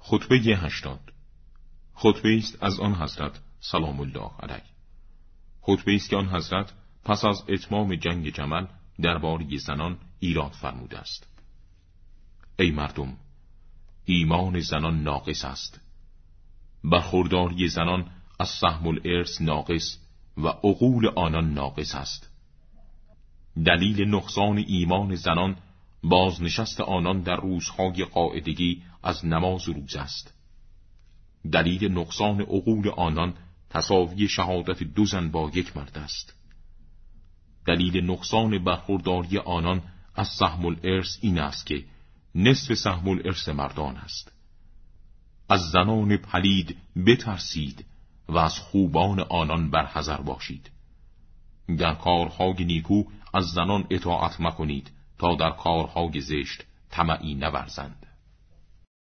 خطبه 80 خطبه است از آن حضرت سلام الله علیه. خطبه است که آن حضرت پس از اتمام جنگ جمل درباره زنان ایراد فرموده است. ای مردم، ایمان زنان ناقص است. برخورداری زنان از سهم الارث ناقص و عقول آنان ناقص است. دلیل نقصان ایمان زنان بازنشست آنان در روزهای قاعدگی از نماز و روزه است. دلیل نقصان عقول آنان تساوی شهادت 2 زن با 1 مرد است. دلیل نقصان برخورداری آنان از سهم الارث این است که نصف سهم الارث مردان است. از زنان پلید بترسید و از خوبان آنان برحذر باشید. در کارهای نیکو از زنان اطاعت مکنید تا در کارهای زشت طمعی نورزند.